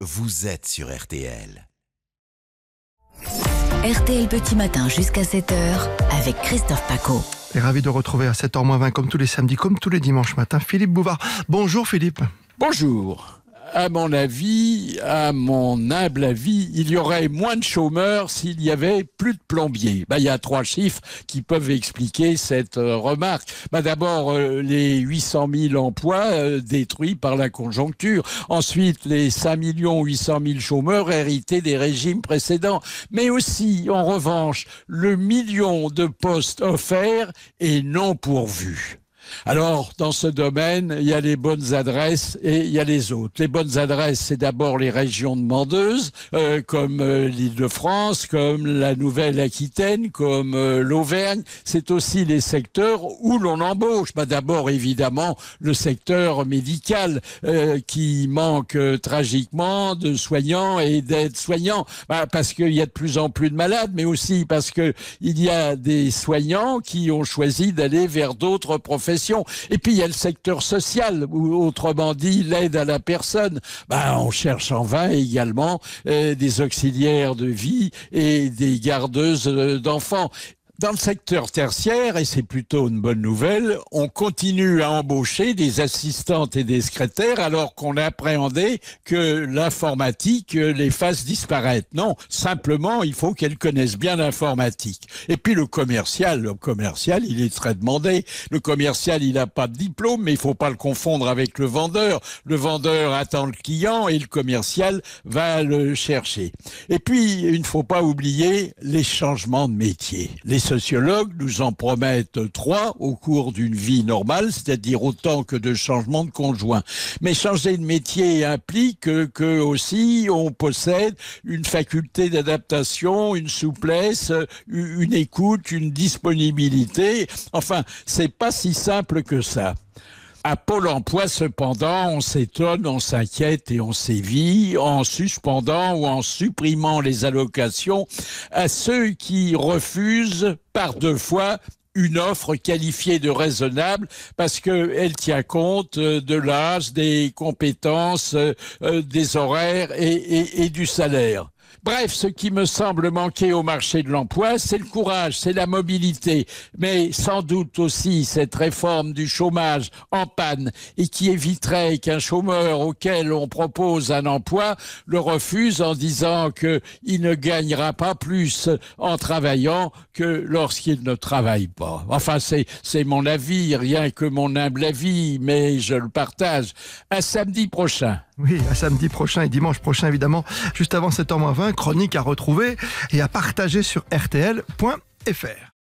vous êtes sur RTL. RTL Petit Matin jusqu'à 7h avec Christophe Paco. Et ravi de retrouver à 7h20 comme tous les samedis, comme tous les dimanches matin, Philippe Bouvard. Bonjour Philippe. Bonjour. À mon avis, à mon humble avis, il y aurait moins de chômeurs s'il y avait plus de plombiers. Il y a 3 chiffres qui peuvent expliquer cette remarque. D'abord, les 800 000 emplois détruits par la conjoncture. Ensuite, les 5 800 000 chômeurs hérités des régimes précédents. Mais aussi, en revanche, le million de postes offerts et non pourvus. Alors, dans ce domaine, il y a les bonnes adresses et il y a les autres. Les bonnes adresses, c'est d'abord les régions demandeuses, comme l'Île-de-France, comme la Nouvelle-Aquitaine, comme l'Auvergne. C'est aussi les secteurs où l'on embauche. D'abord, évidemment, le secteur médical, qui manque tragiquement de soignants et d'aides-soignants. Parce qu'il y a de plus en plus de malades, mais aussi parce qu'il y a des soignants qui ont choisi d'aller vers d'autres professions. Et puis il y a le secteur social, ou autrement dit l'aide à la personne. On cherche en vain également des auxiliaires de vie et des gardeuses d'enfants. Dans le secteur tertiaire, et c'est plutôt une bonne nouvelle, on continue à embaucher des assistantes et des secrétaires alors qu'on appréhendait que l'informatique les fasse disparaître. Non, simplement, il faut qu'elles connaissent bien l'informatique. Et puis le commercial, il est très demandé. Le commercial, il n'a pas de diplôme, mais il ne faut pas le confondre avec le vendeur. Le vendeur attend le client et le commercial va le chercher. Et puis, il ne faut pas oublier les changements de métier. Les sociologues nous en promettent 3 au cours d'une vie normale, c'est-à-dire autant que de changements de conjoint. Mais changer de métier implique que aussi on possède une faculté d'adaptation, une souplesse, une écoute, une disponibilité. Enfin, c'est pas si simple que ça. À Pôle emploi, cependant, on s'étonne, on s'inquiète et on sévit en suspendant ou en supprimant les allocations à ceux qui refusent par 2 fois une offre qualifiée de raisonnable parce qu'elle tient compte de l'âge, des compétences, des horaires et du salaire. Bref, ce qui me semble manquer au marché de l'emploi, c'est le courage, c'est la mobilité, mais sans doute aussi cette réforme du chômage en panne et qui éviterait qu'un chômeur auquel on propose un emploi le refuse en disant qu'il ne gagnera pas plus en travaillant que lorsqu'il ne travaille pas. Enfin, c'est mon avis, rien que mon humble avis, mais je le partage. À samedi prochain. Oui, à samedi prochain et dimanche prochain, évidemment, juste avant 7h20, chronique à retrouver et à partager sur rtl.fr.